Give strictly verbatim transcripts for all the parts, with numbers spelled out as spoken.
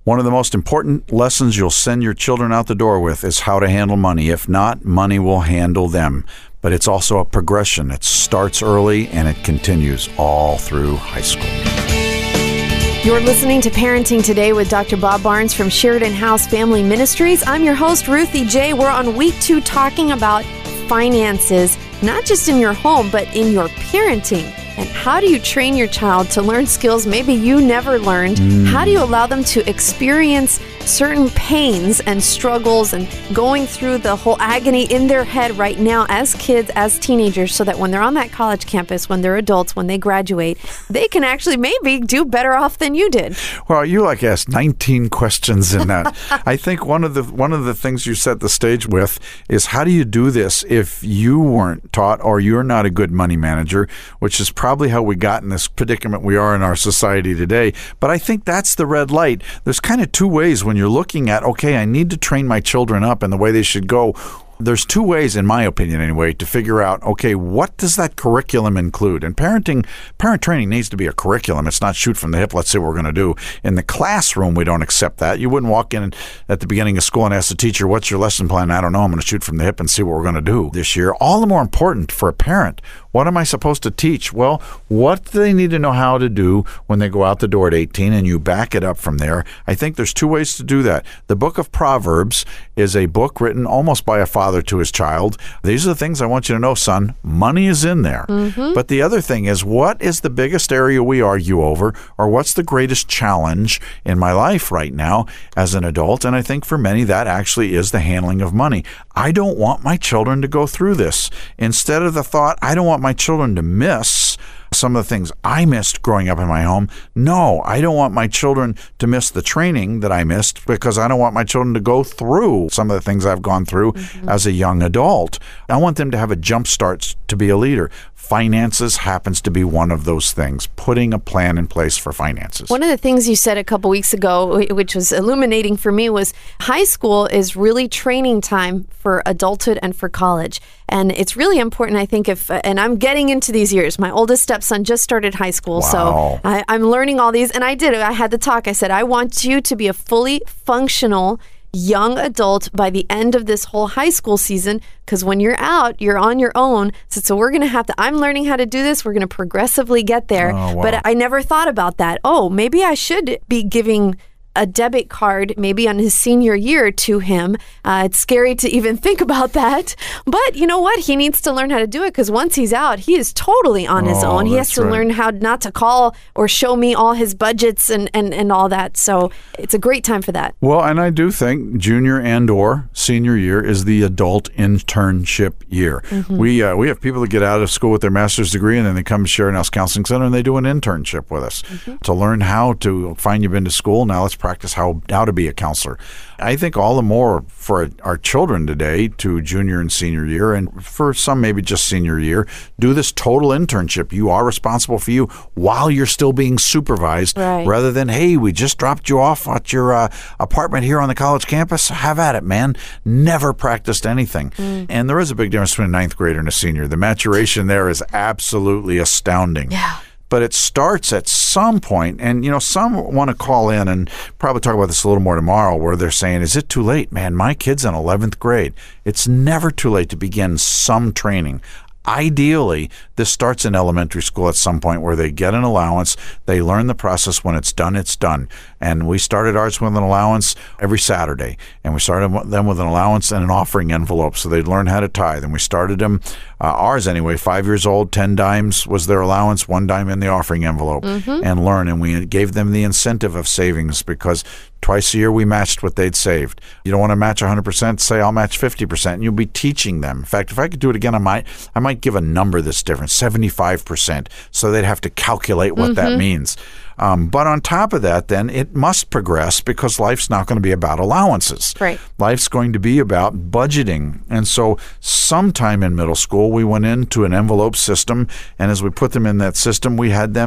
One of the most important lessons you'll send your children out the door with is how to handle money. If not, money will handle them. But it's also a progression. It starts early and it continues all through high school. You're listening to Parenting Today with Doctor Bob Barnes from Sheridan House Family Ministries. I'm your host, Ruthie J. We're on week two talking about finances, not just in your home, but in your parenting. And how do you train your child to learn skills maybe you never learned? Mm. How do you allow them to experience certain pains and struggles and going through the whole agony in their head right now as kids, as teenagers, so that when they're on that college campus, when they're adults, when they graduate, they can actually maybe do better off than you did? Well, you like asked nineteen questions in that. I think one of the one of the things you set the stage with is how do you do this if you weren't taught or you're not a good money manager, which is probably how we got in this predicament we are in our society today. But I think that's the red light. There's kind of two ways when you're looking at, okay, I need to train my children up in the way they should go. There's two ways, in my opinion anyway, to figure out, okay, what does that curriculum include? And parenting, parent training needs to be a curriculum. It's not shoot from the hip, let's see what we're going to do. In the classroom, we don't accept that. You wouldn't walk in at the beginning of school and ask the teacher, what's your lesson plan? I don't know. I'm going to shoot from the hip and see what we're going to do this year. All the more important for a parent, what am I supposed to teach? Well, what do they need to know how to do when they go out the door at eighteen, and you back it up from there? I think there's two ways to do that. The book of Proverbs is a book written almost by a father to his child. These are the things I want you to know, son. Money is in there. Mm-hmm. But the other thing is, what is the biggest area we argue over, or what's the greatest challenge in my life right now as an adult? And I think for many, that actually is the handling of money. I don't want my children to go through this. Instead of the thought, I don't want my children to miss some of the things I missed growing up in my home. No, I don't want my children to miss the training that I missed because I don't want my children to go through some of the things I've gone through mm-hmm. as a young adult. I want them to have a jump start to be a leader. Finances happens to be one of those things, putting a plan in place for finances. One of the things you said a couple weeks ago, which was illuminating for me, was high school is really training time for adulthood and for college. And it's really important, I think, if, and I'm getting into these years. My oldest stepson just started high school, wow. so I, I'm learning all these. And I did, I had the talk. I said, I want you to be a fully functional young adult by the end of this whole high school season, because when you're out, you're on your own. So, so we're going to have to, I'm learning how to do this. We're going to progressively get there. Oh, wow. But I never thought about that. Oh, maybe I should be giving a debit card maybe on his senior year to him. Uh, it's scary to even think about that. But you know what? He needs to learn how to do it, because once he's out, he is totally on his oh, own. He has to right. learn how not to call or show me all his budgets and, and, and all that. So it's a great time for that. Well, and I do think junior and or senior year is the adult internship year. Mm-hmm. We uh, we have people that get out of school with their master's degree and then they come to Sheridan House Counseling Center and they do an internship with us mm-hmm. to learn how to, fine, you've been to school, now let's practice how, how to be a counselor. I think all the more for our children today to junior and senior year, and for some maybe just senior year, do this total internship. You are responsible for you while you're still being supervised, right. rather than, hey, we just dropped you off at your uh, apartment here on the college campus. Have at it, man. Never practiced anything. Mm. And there is a big difference between a ninth grader and a senior. The maturation there is absolutely astounding. Yeah. But it starts at some point, and, you know, some want to call in and probably talk about this a little more tomorrow, where they're saying, is it too late? Man, my kid's in eleventh grade. It's never too late to begin some training. Ideally, this starts in elementary school at some point where they get an allowance. They learn the process. When it's done, it's done. And we started ours with an allowance every Saturday. And we started them with an allowance and an offering envelope so they'd learn how to tithe. And we started them, uh, ours anyway, five years old, ten dimes was their allowance, one dime in the offering envelope, mm-hmm. and learn. And we gave them the incentive of savings, because twice a year we matched what they'd saved. You don't want to match one hundred percent, say I'll match fifty percent, and you'll be teaching them. In fact, if I could do it again, I might I might give a number that's different, seventy-five percent, so they'd have to calculate what mm-hmm. that means. Um, but on top of that, then, it must progress, because life's not going to be about allowances. Right. Life's going to be about budgeting. And so sometime in middle school, we went into an envelope system, and as we put them in that system, we had them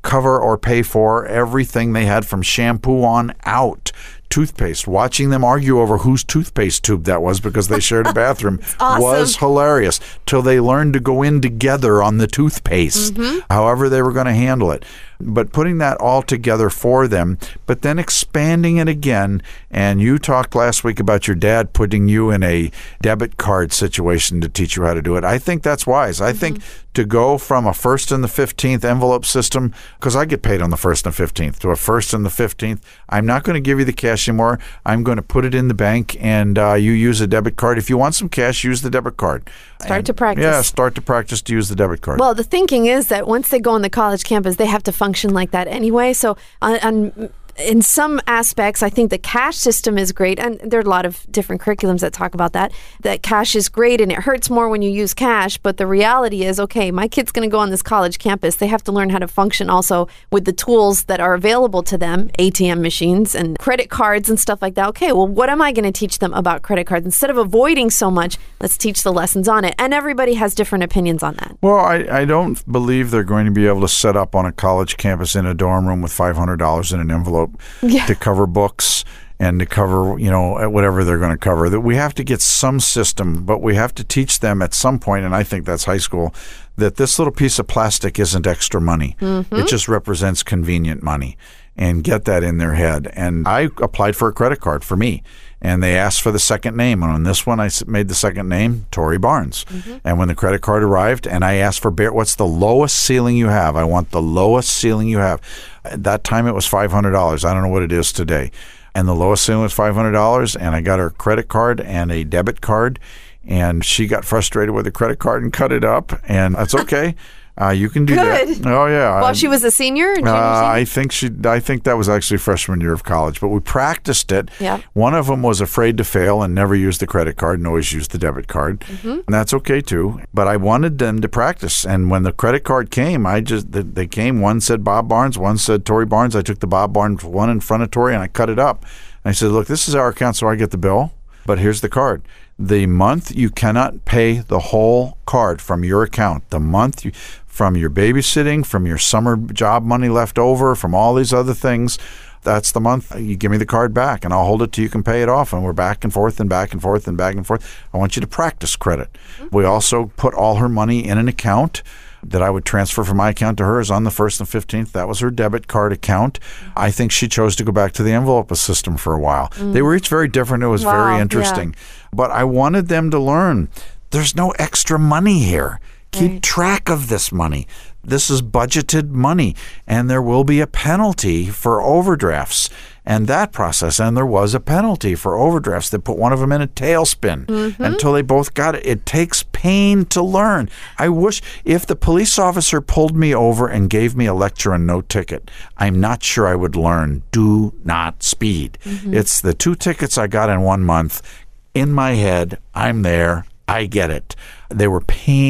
cover or pay for everything they had from shampoo on out. Toothpaste, watching them argue over whose toothpaste tube that was because they shared a bathroom awesome. was hilarious, till they learned to go in together on the toothpaste, mm-hmm. however they were going to handle it. But putting that all together for them, but then expanding it again. And you talked last week about your dad putting you in a debit card situation to teach you how to do it. I think that's wise. I mm-hmm. think to go from a first and the fifteenth envelope system, because I get paid on the first and fifteenth, to a first and the fifteenth, I'm not going to give you the cash anymore. I'm going to put it in the bank, and uh, you use a debit card. If you want some cash, use the debit card. Start and, to practice. Yeah, start to practice to use the debit card. Well, the thinking is that once they go on the college campus, they have to function like that anyway. So on, on in some aspects, I think the cash system is great. And there are a lot of different curriculums that talk about that, that cash is great and it hurts more when you use cash. But the reality is, okay, my kid's going to go on this college campus. They have to learn how to function also with the tools that are available to them, A T M machines and credit cards and stuff like that. Okay, well, what am I going to teach them about credit cards? Instead of avoiding so much, let's teach the lessons on it. And everybody has different opinions on that. Well, I, I don't believe they're going to be able to set up on a college campus in a dorm room with five hundred dollars in an envelope yeah. to cover books and to cover, you know, whatever they're going to cover. That we have to get some system, but we have to teach them at some point, and I think that's high school, that this little piece of plastic isn't extra money. Mm-hmm. It just represents convenient money, and get that in their head. And I applied for a credit card for me, and they asked for the second name. And on this one, I made the second name Tori Barnes. Mm-hmm. And when the credit card arrived, and I asked for, what's the lowest ceiling you have? I want the lowest ceiling you have. At that time, it was five hundred dollars. I don't know what it is today. And the lowest ceiling was five hundred dollars, and I got her credit card and a debit card, and she got frustrated with the credit card and cut it up, and that's okay. Uh, you can do Good. that. Oh yeah. Well, she was a senior. Junior, uh, senior? I think she. I think that was actually freshman year of college. But we practiced it. Yeah. One of them was afraid to fail and never used the credit card and always used the debit card, mm-hmm. and that's okay too. But I wanted them to practice. And when the credit card came, I just they came. One said Bob Barnes. One said Tori Barnes. I took the Bob Barnes one in front of Tori and I cut it up. And I said, look, this is our account, so I get the bill. But here's the card. The month you cannot pay the whole card from your account. The month you. From your babysitting, from your summer job money left over, from all these other things, that's the month. You give me the card back, and I'll hold it till you can pay it off. And we're back and forth and back and forth and back and forth. I want you to practice credit. Mm-hmm. We also put all her money in an account that I would transfer from my account to hers on the first and fifteenth. That was her debit card account. I think she chose to go back to the envelope system for a while. Mm. They were each very different. It was wow, very interesting. Yeah. But I wanted them to learn there's no extra money here. Keep right. track of this money. This is budgeted money, and there will be a penalty for overdrafts and that process. And there was a penalty for overdrafts that put one of them in a tailspin mm-hmm. until they both got it. It takes pain to learn. I wish if the police officer pulled me over and gave me a lecture and no ticket, I'm not sure I would learn do not speed. Mm-hmm. It's the two tickets I got in one month. In my head, I'm there. I get it. They were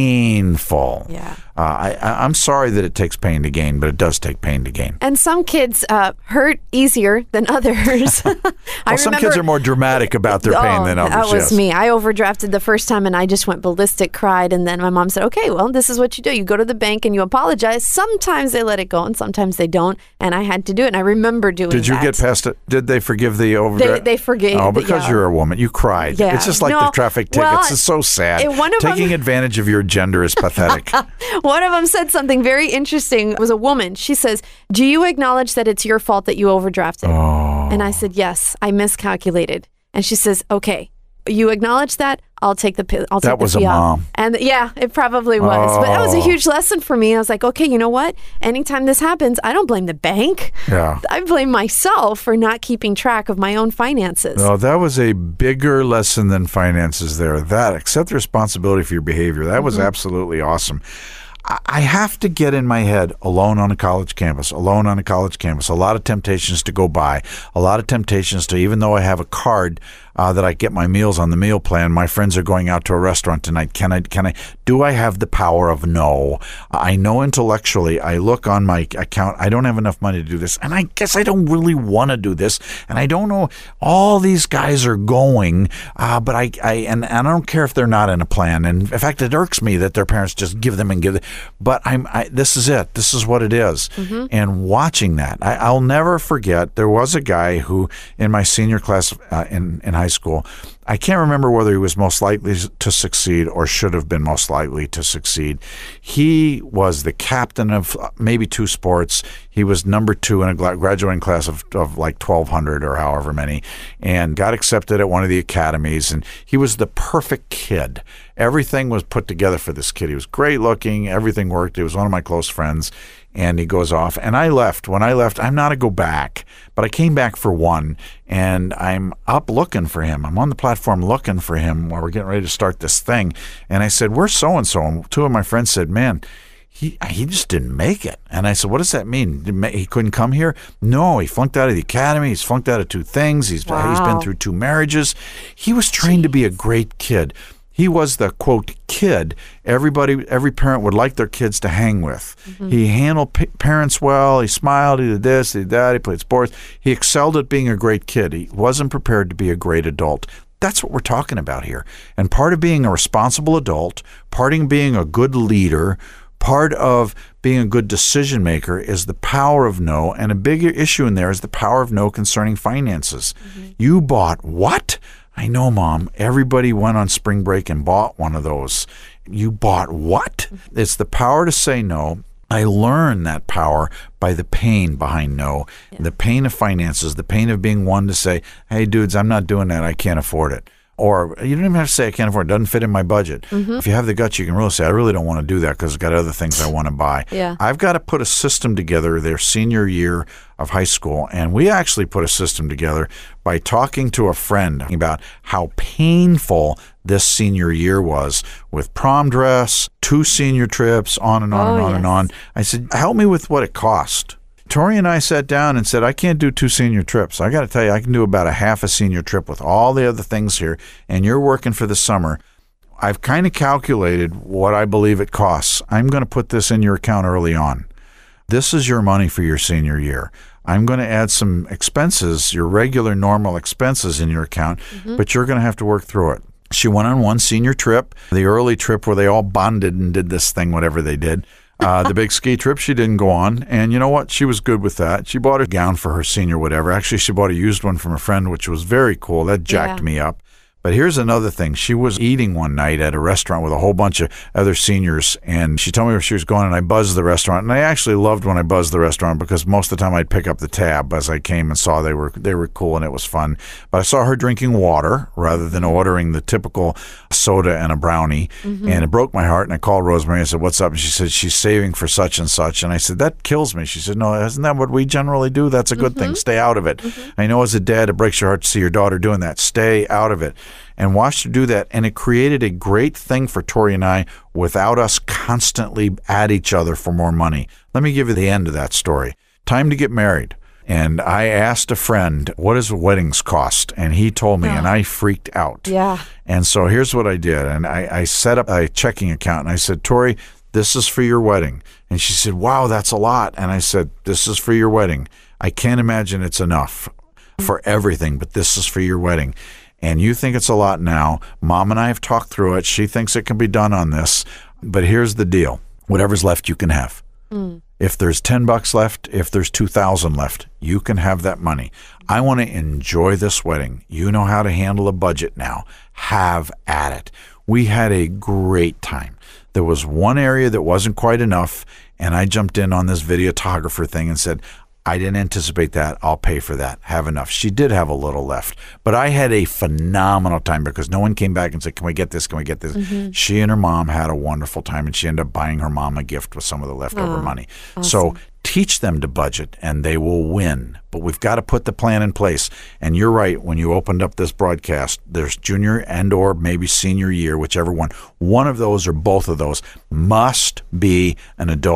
painful. Yeah. Uh, I, I'm sorry that it takes pain to gain, but it does take pain to gain. And some kids uh, hurt easier than others. well, I some remember, kids are more dramatic about their pain oh, than others. That was yes. me. I overdrafted the first time, and I just went ballistic, cried, and then my mom said, okay, well, this is what you do. You go to the bank and you apologize. Sometimes they let it go, and sometimes they don't, and I had to do it, and I remember doing Did you that. get past it? Did they forgive the overdraft? They, they forgave. Oh, because yeah. you're a woman. You cried. Yeah. It's just like no, the traffic tickets. well, it's so sad. It, one of Taking them, advantage of your gender is pathetic. One of them said something very interesting. It was a woman. She says, do you acknowledge that it's your fault that you overdrafted? Oh. And I said, yes, I miscalculated. And she says, okay, you acknowledge that? I'll take the I'll take That the was a fee mom. out. And yeah, it probably was. Oh. But that was a huge lesson for me. I was like, okay, you know what? Anytime this happens, I don't blame the bank. Yeah. I blame myself for not keeping track of my own finances. No, that was a bigger lesson than finances there. That, accept the responsibility for your behavior. That was mm-hmm. absolutely awesome. I have to get in my head alone on a college campus, alone on a college campus, a lot of temptations to go by, a lot of temptations to, even though I have a card, uh, that I get my meals on the meal plan. My friends are going out to a restaurant tonight. Can I, can I, do I have the power of no? I know intellectually, I look on my account, I don't have enough money to do this. And I guess I don't really want to do this. And I don't know, all these guys are going, uh, but I, I and, and I don't care if they're not in a plan. And in fact, it irks me that their parents just give them and give them. But I'm, I, this is it. This is what it is. Mm-hmm. And watching that, I, I'll never forget, there was a guy who, in my senior class uh, in, in high school, I can't remember whether he was most likely to succeed or should have been most likely to succeed. He was the captain of maybe two sports. He was number two in a graduating class of, of like twelve hundred or however many, and got accepted at one of the academies. And he was the perfect kid. Everything was put together for this kid. He was great looking. Everything worked. He was one of my close friends. And he goes off. And I left. When I left, I'm not a go back, but I came back for one, and I'm up looking for him. I'm on the platform looking for him while we're getting ready to start this thing. And I said, where's so-and-so? And two of my friends said, man, he he just didn't make it. And I said, what does that mean? He couldn't come here? No, he flunked out of the academy. He's flunked out of two things. He's, wow. he's been through two marriages. He was trained Jeez. to be a great kid. He was the, quote, kid everybody, every parent would like their kids to hang with. Mm-hmm. He handled p- parents well. He smiled. He did this. He did that. He played sports. He excelled at being a great kid. He wasn't prepared to be a great adult. That's what we're talking about here. And part of being a responsible adult, part of being a good leader, part of being a good decision maker is the power of no. And a big issue in there is the power of no concerning finances. Mm-hmm. You bought what? I know, Mom. Everybody went on spring break and bought one of those. You bought what? It's the power to say no. I learned that power by the pain behind no, yeah. the pain of finances, the pain of being one to say, hey, dudes, I'm not doing that. I can't afford it. Or you don't even have to say I can't afford it. It doesn't fit in my budget. Mm-hmm. If you have the guts, you can really say, I really don't want to do that because I've got other things I want to buy. Yeah. I've got to put a system together their senior year of high school. And we actually put a system together by talking to a friend about how painful this senior year was with prom dress, two senior trips, on and on oh, and on yes. and on. I said, help me with what it cost. Tori and I sat down and said, I can't do two senior trips. I got to tell you, I can do about a half a senior trip with all the other things here, and you're working for the summer. I've kind of calculated what I believe it costs. I'm going to put this in your account early on. This is your money for your senior year. I'm going to add some expenses, your regular normal expenses in your account, mm-hmm. but you're going to have to work through it. She went on one senior trip, the early trip where they all bonded and did this thing, whatever they did. Uh, the big ski trip, she didn't go on. And you know what? She was good with that. She bought a gown for her senior whatever. Actually, she bought a used one from a friend, which was very cool. That jacked yeah. me up. But here's another thing. She was eating one night at a restaurant with a whole bunch of other seniors, and she told me where she was going, and I buzzed the restaurant. And I actually loved when I buzzed the restaurant because most of the time I'd pick up the tab as I came and saw they were they were cool and it was fun. But I saw her drinking water rather than ordering the typical soda and a brownie, mm-hmm. and it broke my heart. And I called Rosemary and I said, what's up? And she said, she's saving for such and such. And I said, that kills me. She said, no, isn't that what we generally do? That's a good mm-hmm. thing. Stay out of it. Mm-hmm. I know as a dad, it breaks your heart to see your daughter doing that. Stay out of it. And watched her do that, and it created a great thing for Tori and I without us constantly at each other for more money. Let me give you the end of that story. Time to get married. And I asked a friend, what does weddings cost? And he told me, oh. and I freaked out. Yeah. And so here's what I did. And I, I set up a checking account, and I said, Tori, this is for your wedding. And she said, wow, that's a lot. And I said, this is for your wedding. I can't imagine it's enough for everything, but this is for your wedding. And you think it's a lot now. Mom and I have talked through it. She thinks it can be done on this. But here's the deal. Whatever's left, you can have. Mm. If there's ten bucks left, if there's two thousand left, you can have that money. I want to enjoy this wedding. You know how to handle a budget now. Have at it. We had a great time. There was one area that wasn't quite enough, and I jumped in on this videographer thing and said, I didn't anticipate that. I'll pay for that. Have enough. She did have a little left. But I had a phenomenal time because no one came back and said, can we get this? Can we get this? Mm-hmm. She and her mom had a wonderful time, and she ended up buying her mom a gift with some of the leftover oh, money. Awesome. So teach them to budget, and they will win. But we've got to put the plan in place. And you're right. When you opened up this broadcast, there's junior and or maybe senior year, whichever one. One of those or both of those must be an adult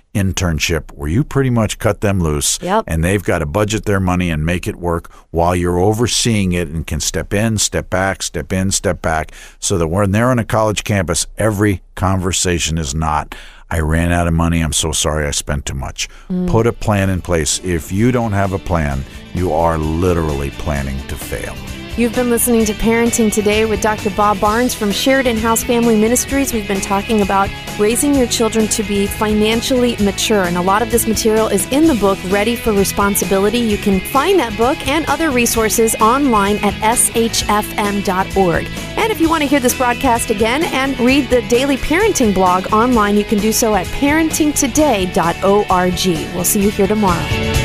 internship where you pretty much cut them loose Yep. and they've got to budget their money and make it work while you're overseeing it and can step in, step back, step in, step back, so that when they're on a college campus, every conversation is not, I ran out of money, I'm so sorry I spent too much. Mm. Put a plan in place. If you don't have a plan, you are literally planning to fail. You've been listening to Parenting Today with Doctor Bob Barnes from Sheridan House Family Ministries. We've been talking about raising your children to be financially mature, and a lot of this material is in the book, Ready for Responsibility. You can find that book and other resources online at s h f m dot org. And if you want to hear this broadcast again and read the daily parenting blog online, you can do so at parenting today dot org. We'll see you here tomorrow.